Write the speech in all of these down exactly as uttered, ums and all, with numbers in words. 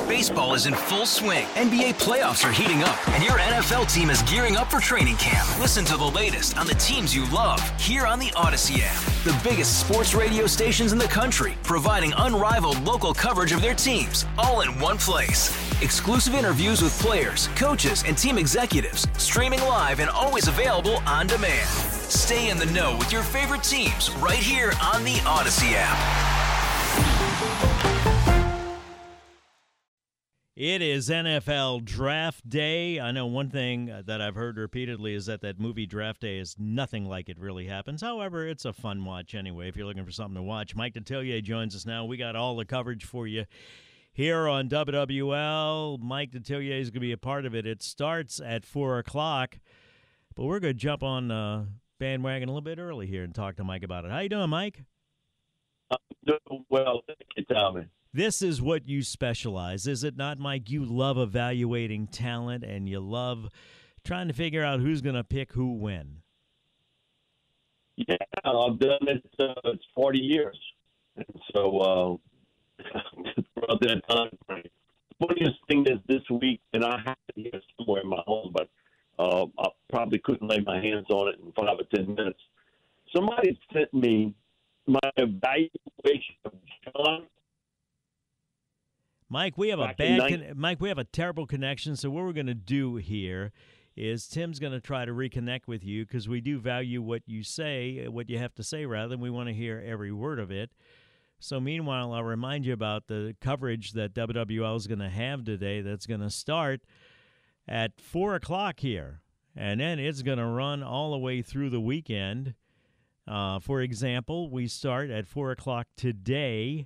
Baseball is in full swing. N B A playoffs are heating up, and your N F L team is gearing up for training camp. Listen to the latest on the teams you love here on the Odyssey app. The biggest sports radio stations in the country, providing unrivaled local coverage of their teams, all in one place. Exclusive interviews with players, coaches, and team executives, streaming live and always available on demand. Stay in the know with your favorite teams right here on the Odyssey app. It is N F L Draft Day. I know one thing that I've heard repeatedly is that that movie Draft Day is nothing like it really happens. However, it's a fun watch anyway if you're looking for something to watch. Mike Detillier joins us now. We got all the coverage for you here on W W L. Mike Detillier is going to be a part of it. It starts at four o'clock, but we're going to jump on the bandwagon a little bit early here and talk to Mike about it. How you doing, Mike? I'm doing well. Thank you, Tommy. This is what you specialize, is it not, Mike? You love evaluating talent, and you love trying to figure out who's going to pick who when. Yeah, I've done it. Uh, it's forty years, and so uh, throughout that time frame. The funniest thing is this week, and I have it here somewhere in my home, but uh, I probably couldn't lay my hands on it in five or ten minutes. Somebody sent me my evaluation of John. Mike, we have a bad con- Mike, we have a terrible connection. So what we're going to do here is Tim's going to try to reconnect with you because we do value what you say, what you have to say, rather, and we want to hear every word of it. So meanwhile, I'll remind you about the coverage that W W L is going to have today. That's going to start at four o'clock here, and then it's going to run all the way through the weekend. Uh, for example, we start at four o'clock today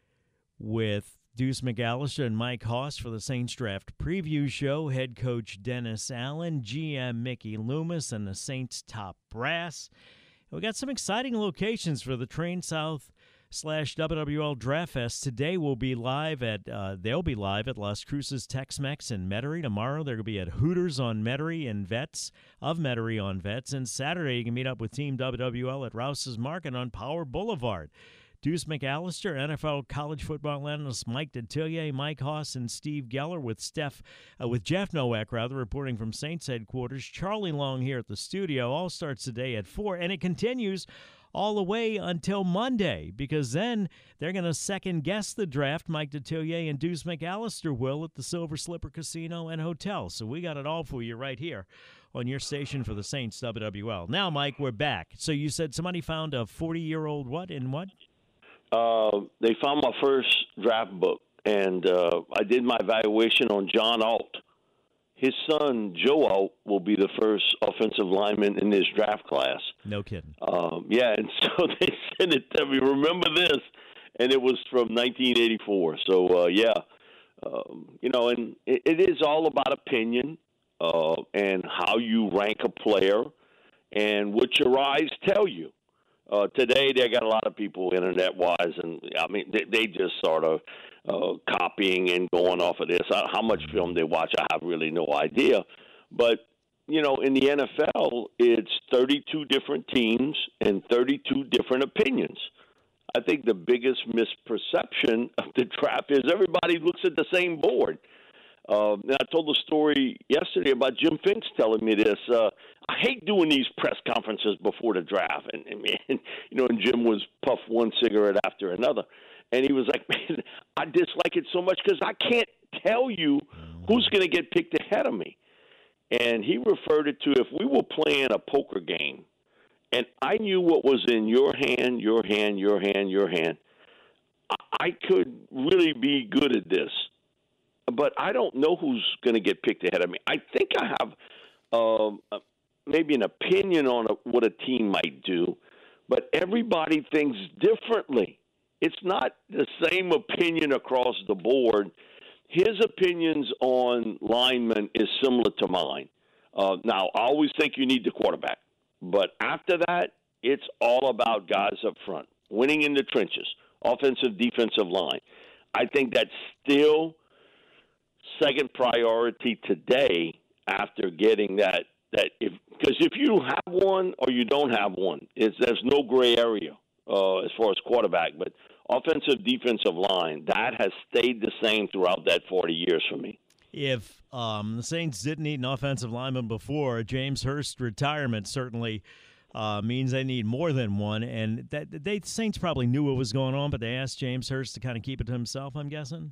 with Deuce McAllister and Mike Hoss for the Saints Draft Preview Show, head coach Dennis Allen, G M Mickey Loomis, and the Saints top brass. We got some exciting locations for the Train South slash W W L Draft Fest. Today we'll be live at, uh, they'll be live at Las Cruces Tex-Mex in Metairie. Tomorrow they're going to be at Hooters on Metairie and Vets, of Metairie on Vets. And Saturday you can meet up with Team W W L at Rouse's Market on Power Boulevard. Deuce McAllister, N F L college football analyst Mike Detillier, Mike Hoss, and Steve Geller with Steph, uh, with Jeff Nowak, rather, reporting from Saints headquarters. Charlie Long here at the studio. All starts today at four, and it continues all the way until Monday, because then they're going to second-guess the draft. Mike Detillier and Deuce McAllister will at the Silver Slipper Casino and Hotel. So we got it all for you right here on your station for the Saints W W L. Now, Mike, we're back. So you said somebody found a forty-year-old what in what? Uh, they found my first draft book, and uh, I did my evaluation on John Alt. His son, Joe Alt, will be the first offensive lineman in this draft class. No kidding. Um, yeah, and so they sent it to me. Remember this? And it was from nineteen eighty-four. So, uh, yeah, um, you know, and it, it is all about opinion uh, and how you rank a player and what your eyes tell you. Uh, today, they got a lot of people internet-wise, and I mean, they, they just sort of uh, copying and going off of this. Uh, how much film they watch, I have really no idea. But, you know, in the N F L, it's thirty-two different teams and thirty-two different opinions. I think the biggest misperception of the draft is everybody looks at the same board. Uh, and I told the story yesterday about Jim Finks telling me this. Uh, I hate doing these press conferences before the draft. And, and, man, you know, and Jim was puff one cigarette after another. And he was like, man, I dislike it so much because I can't tell you who's going to get picked ahead of me. And he referred it to if we were playing a poker game and I knew what was in your hand, your hand, your hand, your hand, I could really be good at this. But I don't know who's going to get picked ahead of me. I think I have um, maybe an opinion on a, what a team might do, but everybody thinks differently. It's not the same opinion across the board. His opinions on linemen is similar to mine. Uh, now, I always think you need the quarterback. But after that, it's all about guys up front, winning in the trenches, offensive, defensive line. I think that's still second priority today after getting that. That if because if you have one or you don't have one, it's, there's no gray area uh, as far as quarterback. But offensive, defensive line, that has stayed the same throughout that forty years for me. If um, the Saints didn't need an offensive lineman before, James Hurst's retirement certainly uh, means they need more than one. And that they the Saints probably knew what was going on, but they asked James Hurst to kind of keep it to himself, I'm guessing.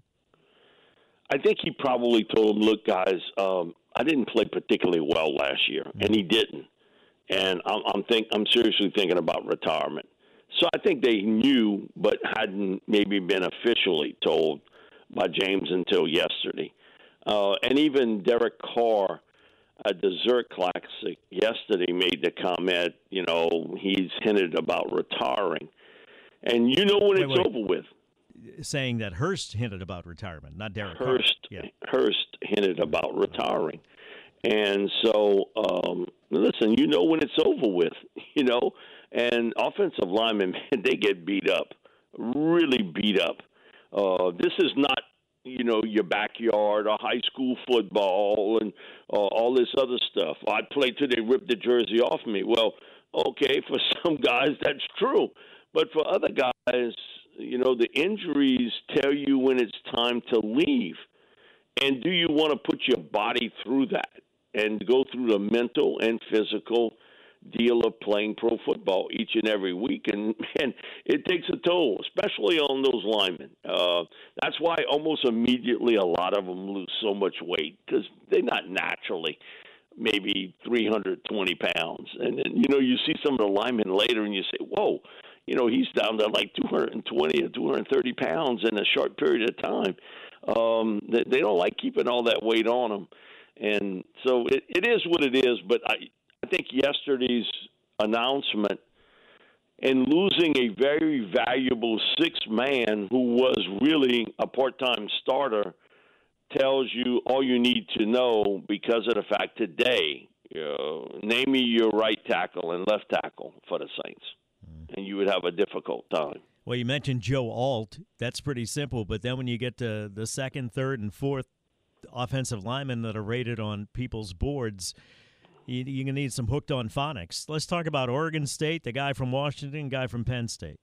I think he probably told them, look, guys, um, I didn't play particularly well last year, and he didn't. And I'm, I'm think I'm seriously thinking about retirement. So I think they knew, but hadn't maybe been officially told by James until yesterday. Uh, and even Derek Carr at the Zurich Classic yesterday made the comment, you know, he's hinted about retiring. And you know when wait, it's wait. over with. Saying that Hurst hinted about retirement, not Derek Hurst, Carr. Yeah. Hurst hinted about retiring. And so, um, listen, you know when it's over with, you know. And offensive linemen, man, they get beat up, really beat up. Uh, this is not, you know, your backyard or high school football and uh, all this other stuff. I played till they ripped the jersey off me. Well, okay, for some guys that's true. But for other guys, you know, the injuries tell you when it's time to leave. And do you want to put your body through that and go through the mental and physical deal of playing pro football each and every week? And, man, it takes a toll, especially on those linemen. Uh, that's why almost immediately a lot of them lose so much weight, because they're not naturally maybe three hundred twenty pounds. And then, you know, you see some of the linemen later and you say, whoa, you know, he's down to like two hundred twenty or two hundred thirty pounds in a short period of time. Um, they, they don't like keeping all that weight on them. And so it, it is what it is, but I, I think yesterday's announcement and losing a very valuable sixth man who was really a part-time starter tells you all you need to know, because of the fact today, you know, name me your right tackle and left tackle for the Saints, and you would have a difficult time. Well, you mentioned Joe Alt. That's pretty simple, but then when you get to the second, third, and fourth offensive linemen that are rated on people's boards, you, you're going to need some hooked-on phonics. Let's talk about Oregon State, the guy from Washington, guy from Penn State.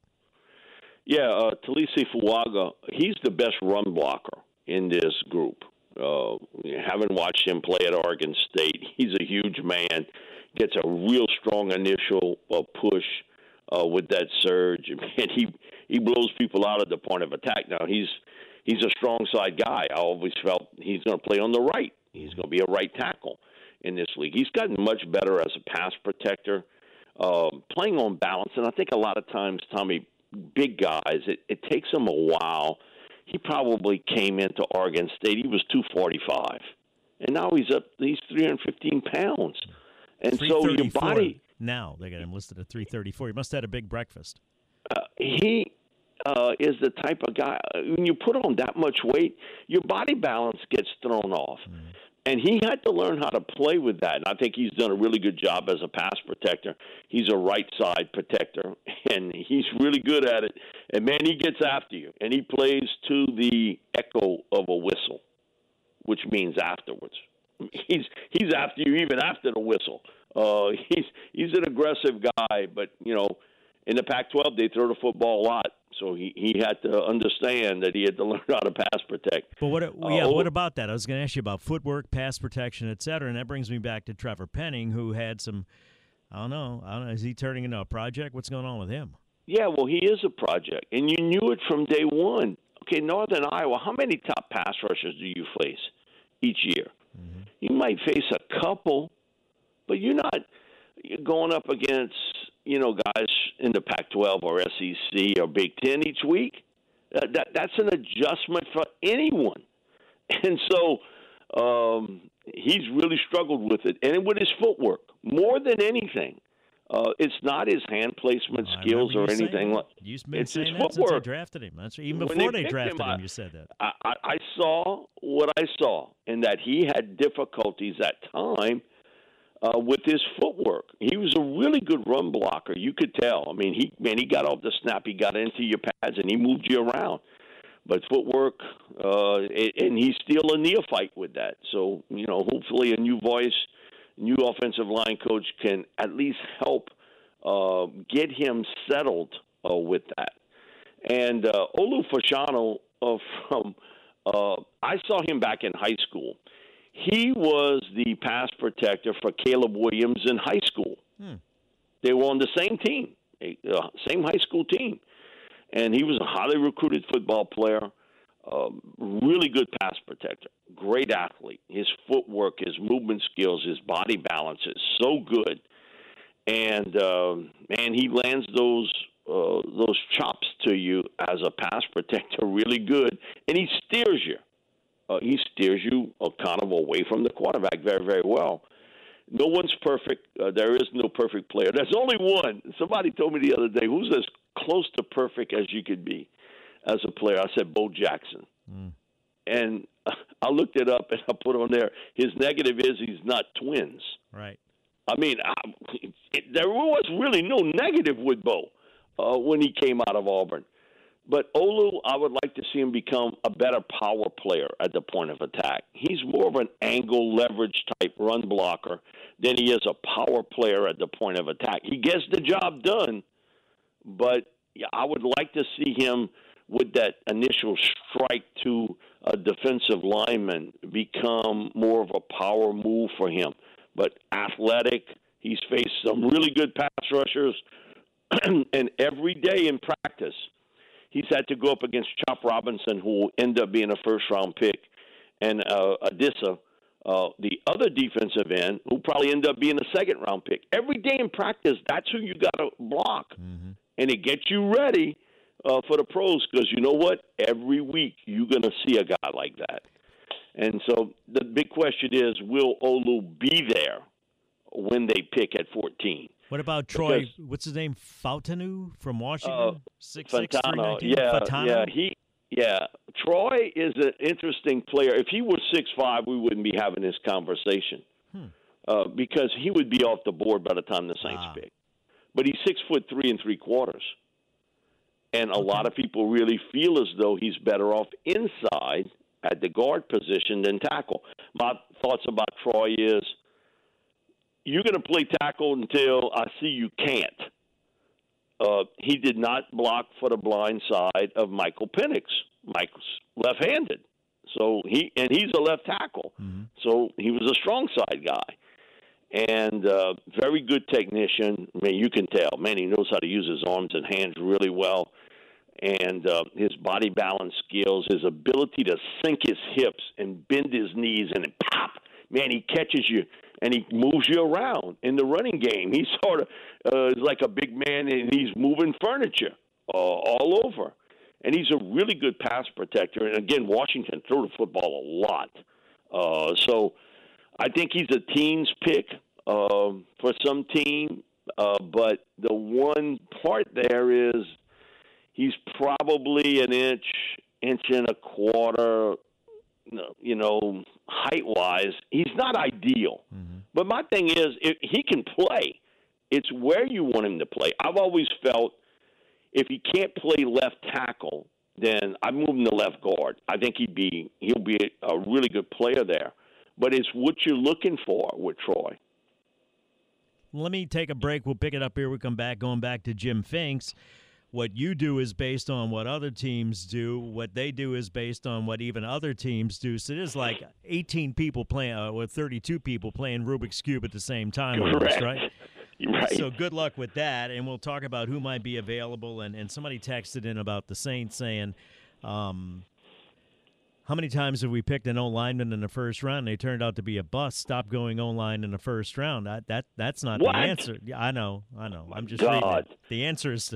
Yeah, uh, Talisi Fuaga, he's the best run blocker in this group. Uh, having watched him play at Oregon State, he's a huge man, gets a real strong initial uh, push uh, with that surge, and he, he blows people out at the point of attack. Now, he's he's a strong side guy. I always felt he's going to play on the right. He's going to be a right tackle in this league. He's gotten much better as a pass protector, uh, playing on balance. And I think a lot of times, Tommy, big guys, it, it takes them a while. He probably came into Oregon State. He was two forty-five, and now he's up. He's three hundred fifteen pounds, and so your body. Now they got him listed at three thirty-four. He must have had a big breakfast. Uh, he uh, is the type of guy. When you put on that much weight, your body balance gets thrown off. Mm. And he had to learn how to play with that. And I think he's done a really good job as a pass protector. He's a right side protector, and he's really good at it. And, man, he gets after you. And he plays to the echo of a whistle, which means afterwards. He's he's after you even after the whistle. Uh, he's he's an aggressive guy, but, you know, in the Pac twelve, they throw the football a lot. So he, he had to understand that he had to learn how to pass protect. But what yeah, uh, what about that? I was going to ask you about footwork, pass protection, et cetera, and that brings me back to Trevor Penning, who had some, I don't know, I don't know, is he turning into a project? What's going on with him? Yeah, well, he is a project, and you knew it from day one. Okay, Northern Iowa, how many top pass rushers do you face each year? Mm-hmm. You might face a couple, but you're not going up against, you know, guys in the Pac twelve or S E C or Big Ten each week. Uh, that that's an adjustment for anyone, and so um, he's really struggled with it, and with his footwork more than anything. Uh, it's not his hand placement well, skills or anything like. You've been it's saying his that footwork. Since they drafted him. That's even before they, they drafted him. him you said that. I, I, I saw what I saw, and that he had difficulties at time. Uh, with his footwork. He was a really good run blocker. You could tell. I mean, he man, he got off the snap, he got into your pads, and he moved you around. But footwork, uh, and he's still a neophyte with that. So, you know, hopefully a new voice, new offensive line coach can at least help uh, get him settled uh, with that. And uh, Olu Fashanu uh, from uh, I saw him back in high school. He was the pass protector for Caleb Williams in high school. Hmm. They were on the same team, uh, same high school team. And he was a highly recruited football player, um, really good pass protector, great athlete. His footwork, his movement skills, his body balance is so good. And, uh, man, he lands those uh, those chops to you as a pass protector really good. And he steers you. Uh, he steers you uh, kind of away from the quarterback very, very well. No one's perfect. Uh, there is no perfect player. There's only one. Somebody told me the other day, who's as close to perfect as you could be as a player? I said, Bo Jackson. Mm. And I looked it up, and I put on there, his negative is he's not twins. Right. I mean, I, it, there was really no negative with Bo uh, when he came out of Auburn. But Olu, I would like to see him become a better power player at the point of attack. He's more of an angle leverage type run blocker than he is a power player at the point of attack. He gets the job done, but yeah, I would like to see him with that initial strike to a defensive lineman become more of a power move for him. But athletic, he's faced some really good pass rushers, and every day in practice, he's had to go up against Chop Robinson, who will end up being a first-round pick, and uh, Adissa, uh, the other defensive end, who probably end up being a second-round pick. Every day in practice, that's who you got to block, mm-hmm. and it gets you ready uh, for the pros because you know what? Every week you're going to see a guy like that. And so the big question is, will Olu be there when they pick at fourteen? What about Troy? Because, what's his name? Fautanu from Washington. Uh, six six three nineteen. Yeah, Fautanu? yeah, he, yeah. Troy is an interesting player. If he was six five, we wouldn't be having this conversation hmm. uh, because he would be off the board by the time the Saints ah. pick. But he's six foot three and three quarters, and a okay. lot of people really feel as though he's better off inside at the guard position than tackle. My thoughts about Troy is, you're going to play tackle until I see you can't. Uh, he did not block for the blind side of Michael Penix. Mike's left-handed, so he and he's a left tackle, mm-hmm. so he was a strong side guy, and uh, very good technician. I mean, you can tell, man, he knows how to use his arms and hands really well, and uh, his body balance skills, his ability to sink his hips and bend his knees and then pop, man, he catches you. And he moves you around in the running game. He sort of uh, is like a big man, and he's moving furniture uh, all over. And he's a really good pass protector. And, again, Washington threw the football a lot. Uh, so I think he's a team's pick uh, for some team. Uh, but the one part there is he's probably an inch, inch and a quarter, you know, height-wise, he's not ideal. Mm-hmm. But my thing is, if he can play. It's where you want him to play. I've always felt if he can't play left tackle, then I move him to left guard. I think he'd be he'll be a really good player there. But it's what you're looking for with Troy. Let me take a break. We'll pick it up here. We come back, going back to Jim Finks. What you do is based on what other teams do. What they do is based on what even other teams do. So there's like eighteen people playing, uh, or thirty-two people playing Rubik's Cube at the same time. Almost, right? Right. So good luck with that, and we'll talk about who might be available. And, and somebody texted in about the Saints saying, um, how many times have we picked an O-lineman in the first round? They turned out to be a bust. Stop going O-line in the first round. That that That's not what? the answer. Yeah, I know, I know. I'm just God. reading it. The answer is to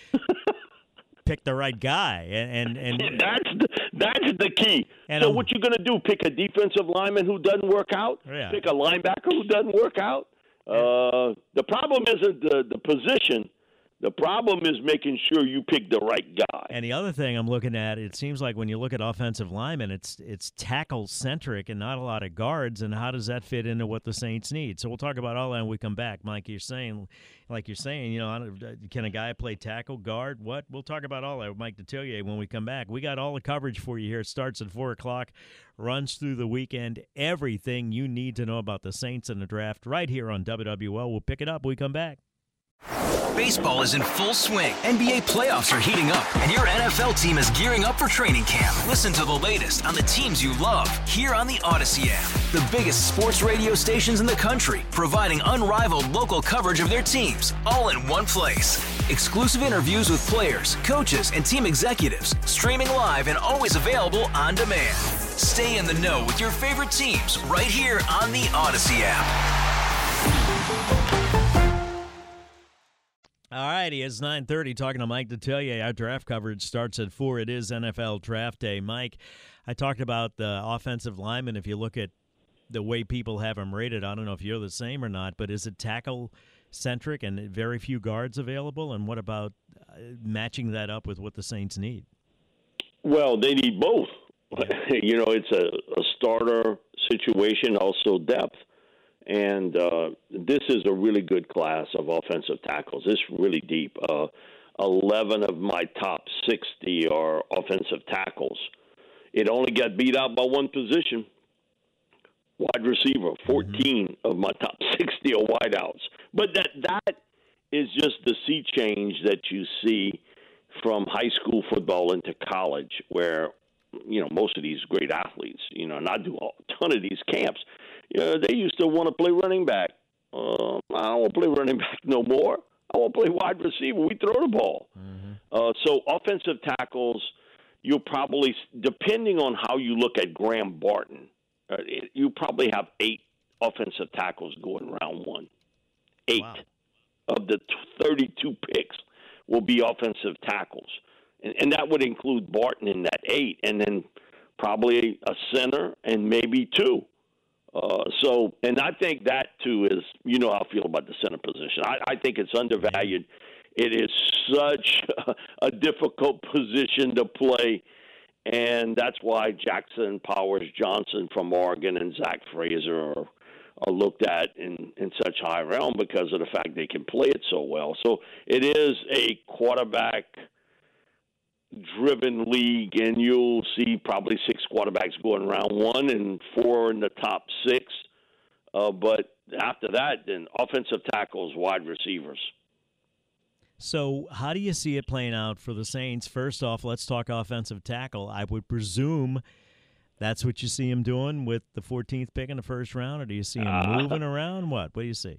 pick the right guy. And, and, and That's the, that's the key. And so um, what you're going to do, pick a defensive lineman who doesn't work out? Yeah. Pick a linebacker who doesn't work out? Uh, the problem isn't the, the position. The problem is making sure you pick the right guy. And the other thing I'm looking at, it seems like when you look at offensive linemen, it's it's tackle-centric and not a lot of guards, and how does that fit into what the Saints need? So we'll talk about all that when we come back. Mike, you're saying, like you're saying, you know, can a guy play tackle, guard, what? We'll talk about all that with Mike Detillier when we come back. We got all the coverage for you here. It starts at four o'clock, runs through the weekend. Everything you need to know about the Saints and the draft right here on W W L. We'll pick it up when we come back. Baseball is in full swing. N B A playoffs are heating up, and your N F L team is gearing up for training camp. Listen to the latest on the teams you love here on the Odyssey app. The biggest sports radio stations in the country, providing unrivaled local coverage of their teams, all in one place. Exclusive interviews with players, coaches, and team executives, streaming live and always available on demand. Stay in the know with your favorite teams right here on the Odyssey app. All righty, it's nine thirty, talking to Mike Detillier. Our draft coverage starts at four. It is N F L Draft Day. Mike, I talked about the offensive lineman. If you look at the way people have them rated, I don't know if you're the same or not, but is it tackle-centric and very few guards available? And what about uh, matching that up with what the Saints need? Well, they need both. You know, it's a, a starter situation, also depth. And uh, this is a really good class of offensive tackles. It's really deep. Uh, eleven of my top sixty are offensive tackles. It only got beat out by one position, wide receiver. fourteen mm-hmm. of my top sixty are wideouts. But that that is just the sea change that you see from high school football into college, where, you know, most of these great athletes, you know, and I do a ton of these camps, you know, they used to want to play running back. Uh, I don't want to play running back no more. I want to play wide receiver. We throw the ball. Mm-hmm. Uh, so offensive tackles, you'll probably, depending on how you look at Graham Barton, uh, it, you probably have eight offensive tackles going round one. Eight wow. of the thirty-two picks will be offensive tackles. And, and that would include Barton in that eight, and then probably a center and maybe two. Uh, so, and I think that, too, is, you know how I feel about the center position. I, I think it's undervalued. It is such a, a difficult position to play, and that's why Jackson Powers Johnson from Oregon and Zach Fraser are, are looked at in, in such high realm because of the fact they can play it so well. So it is a quarterback driven league, and you'll see probably six quarterbacks going round one and four in the top six. Uh, but after that, then offensive tackles, wide receivers. So how do you see it playing out for the Saints? First off, let's talk offensive tackle. I would presume that's what you see him doing with the fourteenth pick in the first round, or do you see him uh, moving around? What? What do you see?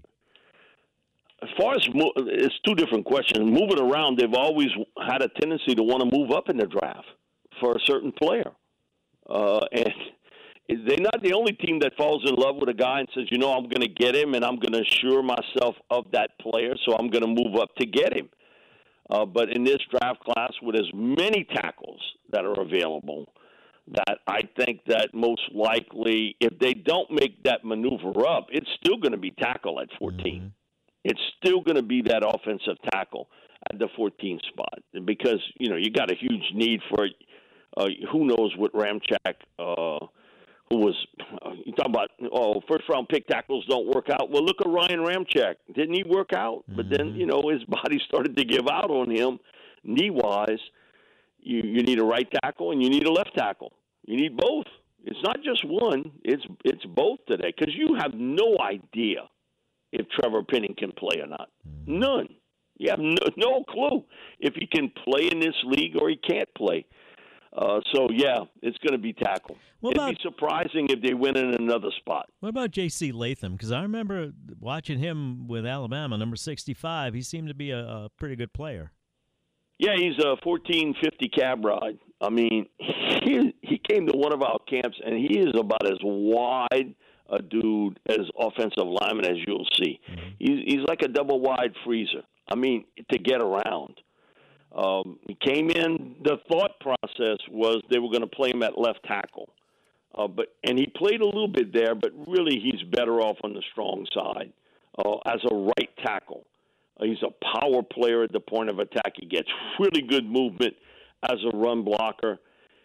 As far as – it's two different questions. Moving around, they've always had a tendency to want to move up in the draft for a certain player. Uh, and they're not the only team that falls in love with a guy and says, you know, I'm going to get him and I'm going to assure myself of that player, so I'm going to move up to get him. Uh, but in this draft class, with as many tackles that are available, that I think that most likely, if they don't make that maneuver up, it's still going to be tackle at fourteen. Mm-hmm. It's still going to be that offensive tackle at the fourteenth spot because, you know, you got a huge need for it. Uh, who knows what Ramczyk, uh, who was, uh, you talk about, oh, first-round pick tackles don't work out. Well, look at Ryan Ramczyk. Didn't he work out? Mm-hmm. But then, you know, his body started to give out on him knee-wise. You, you need a right tackle and you need a left tackle. You need both. It's not just one. It's, it's both today because you have no idea if Trevor Penning can play or not. None. You have no, no clue if he can play in this league or he can't play. Uh, so, yeah, it's going to be tackle. What It'd about, be surprising if they win in another spot. What about J C Latham? Because I remember watching him with Alabama, number sixty-five. He seemed to be a, a pretty good player. Yeah, he's a fourteen fifty cab ride. I mean, he, he came to one of our camps, and he is about as wide a dude as offensive lineman as you'll see. Mm-hmm. He's, he's like a double wide freezer. I mean, to get around. Um, he came in, the thought process was they were going to play him at left tackle. Uh, but and he played a little bit there, but really he's better off on the strong side uh, as a right tackle. Uh, he's a power player at the point of attack. He gets really good movement as a run blocker.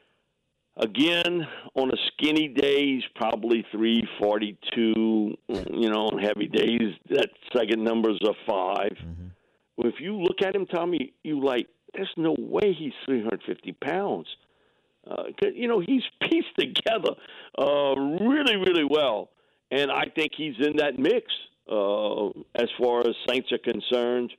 Again, on a skinny day, he's probably three forty-two. You know, on heavy days, that second number's a five. Mm-hmm. Well, if you look at him, Tommy, you like, there's no way he's three hundred fifty pounds. Uh, you know, he's pieced together uh, really, really well. And I think he's in that mix uh, as far as Saints are concerned.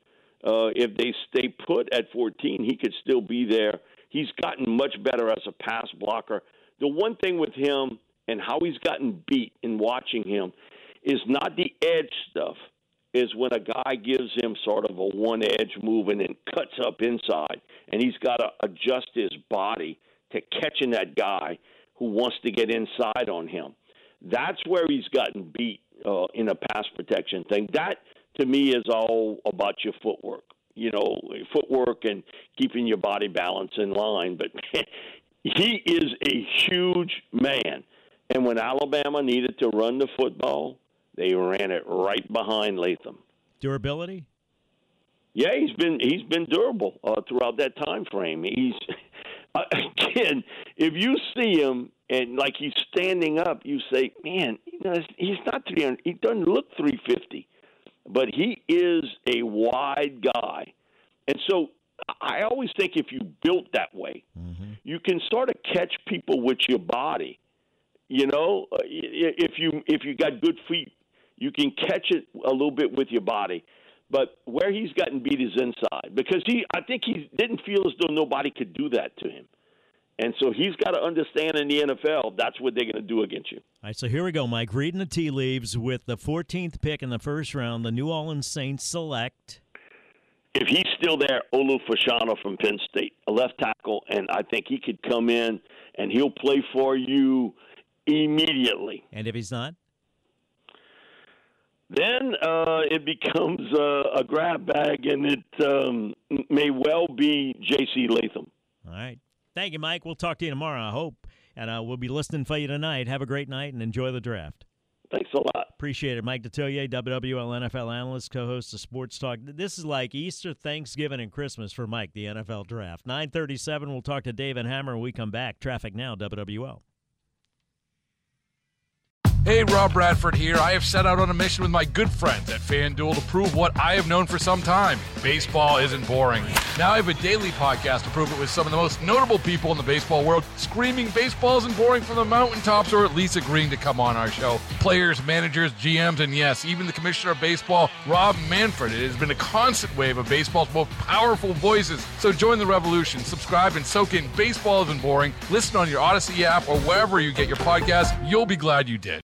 uh, if they stay put at fourteen, he could still be there. He's gotten much better as a pass blocker. The one thing with him and how he's gotten beat in watching him is not the edge stuff, is when a guy gives him sort of a one-edge move and then cuts up inside, and he's got to adjust his body to catching that guy who wants to get inside on him. That's where he's gotten beat uh, in a pass protection thing. That, to me, is all about your footwork. You know, footwork and keeping your body balance in line. But he is a huge man. And when Alabama needed to run the football, they ran it right behind Latham. Durability? Yeah, he's been he's been durable uh, throughout that time frame. He's uh, again, if you see him and like he's standing up, you say, man, you know, he's not three hundred. He doesn't look three fifty, but he is a wide guy, and so I always think if you built that way, mm-hmm. you can sort of catch people with your body. You know, if you if you got good feet, you can catch it a little bit with your body. But where he's gotten beat is inside because he, I think he didn't feel as though nobody could do that to him. And so he's got to understand in the N F L, that's what they're going to do against you. All right, so here we go, Mike. Reading the tea leaves with the fourteenth pick in the first round, the New Orleans Saints select. If he's still there, Olu Fashanu from Penn State, a left tackle, and I think he could come in and he'll play for you immediately. And if he's not? Then uh, it becomes uh, a grab bag, and it um, may well be J C. Latham. All right. Thank you, Mike. We'll talk to you tomorrow, I hope. And uh, we'll be listening for you tonight. Have a great night and enjoy the draft. Thanks a lot. Appreciate it. Mike Detillier, W W L N F L analyst, co-host of Sports Talk. This is like Easter, Thanksgiving, and Christmas for Mike, the N F L draft. nine thirty-seven, we'll talk to David Hammer when we come back. Traffic now, W W L. Hey, Rob Bradford here. I have set out on a mission with my good friends at FanDuel to prove what I have known for some time. Baseball isn't boring. Now I have a daily podcast to prove it with some of the most notable people in the baseball world, screaming baseball isn't boring from the mountaintops, or at least agreeing to come on our show. Players, managers, G Ms, and yes, even the commissioner of baseball, Rob Manfred. It has been a constant wave of baseball's most powerful voices. So join the revolution. Subscribe and soak in Baseball Isn't Boring. Listen on your Odyssey app or wherever you get your podcasts. You'll be glad you did.